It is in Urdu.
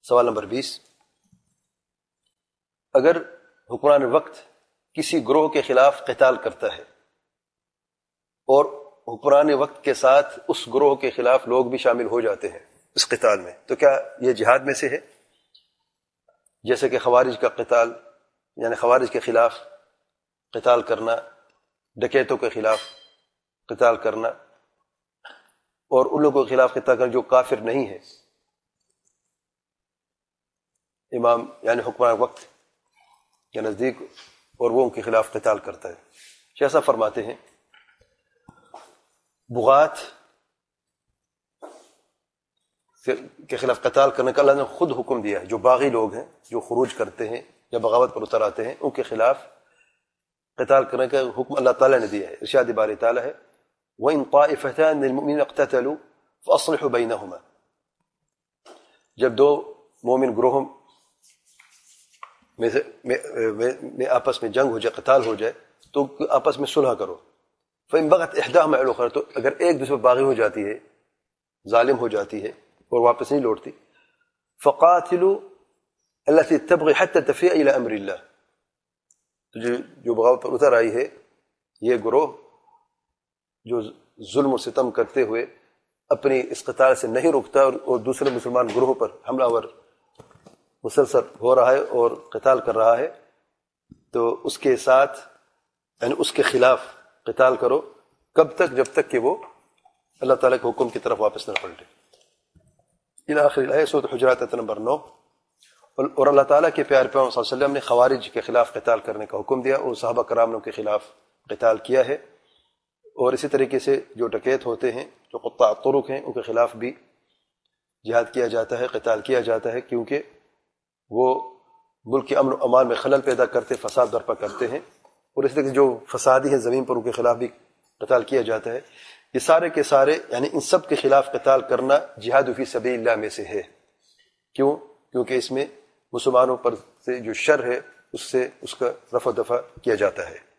سوال نمبر 20، اگر حکمران وقت کسی گروہ کے خلاف قتال کرتا ہے اور حکمران وقت کے ساتھ اس گروہ کے خلاف لوگ بھی شامل ہو جاتے ہیں اس قتال میں، تو کیا یہ جہاد میں سے ہے؟ جیسے کہ خوارج کا قتال، یعنی خوارج کے خلاف قتال کرنا، ڈکیتوں کے خلاف قتال کرنا، اور ان لوگوں کے خلاف قتال کرنا جو کافر نہیں ہے، امام یعنی حکمران وقت کے نزدیک، اور وہ ان کے خلاف قتال کرتا ہے۔ شیخ صاحب فرماتے ہیں بغات کے خلاف قتال کرنے کا اللہ نے خود حکم دیا ہے۔ جو باغی لوگ ہیں، جو خروج کرتے ہیں یا بغاوت پر اتر آتے ہیں، ان کے خلاف قتال کرنے کا حکم اللہ تعالیٰ نے دیا ہے۔ ارشاد باری تعالیٰ ہے وَإِن طَائِفَتَانِ مِنَ الْمُؤْمِنِينَ اقْتَتَلُوا فَأَصْلِحُوا بَيْنَهُمَا، جب دو مومن گروہوں میں آپس میں جنگ ہو جائے، قتال ہو جائے، تو آپس میں صلح کرو۔ فَإِن بَغَتْ إِحْدَاهُمَا عَلَى الْأُخْرَىٰ، تو اگر ایک دوسرے پر باغی ہو جاتی ہے، ظالم ہو جاتی ہے اور واپس نہیں لوٹتی، فَقَاتِلُوا الَّتِي تَبْغِي حَتَّى تَفِيءَ إِلَىٰ أَمْرِ اللَّهِ، تو جو بغاوت پر اتر آئی ہے، یہ گروہ جو ظلم و ستم کرتے ہوئے اپنی اس قتال سے نہیں رکتا اور دوسرے مسلمان گروہوں پر حملہ ور مسلسل ہو رہا ہے اور قتال کر رہا ہے، تو اس کے ساتھ یعنی اس کے خلاف قتال کرو۔ کب تک؟ جب تک کہ وہ اللہ تعالیٰ کے حکم کی طرف واپس نہ پلٹے۔ الى آخر الآیہ، سورۃ حجرات آیت نمبر 9۔ اور اللہ تعالیٰ کے پیارے پیغمبر صلی اللہ علیہ وسلم نے خوارج کے خلاف قتال کرنے کا حکم دیا اور صحابہ کرام کے خلاف قتال کیا ہے، اور اسی طریقے سے جو ڈکیت ہوتے ہیں، جو قطاع الطرق ہیں، ان کے خلاف بھی جہاد کیا جاتا ہے، قتال کیا جاتا ہے، کیونکہ وہ ملک کے امن و امان میں خلل پیدا کرتے، فساد برپا کرتے ہیں، اور اس طرح جو فسادی ہیں زمین پر، ان کے خلاف بھی قتال کیا جاتا ہے۔ یہ سارے کے سارے یعنی ان سب کے خلاف قتال کرنا جہاد فی سبیل اللہ میں سے ہے۔ کیوں؟ کیونکہ اس میں مسلمانوں پر سے جو شر ہے اس سے اس کا رفع دفع کیا جاتا ہے۔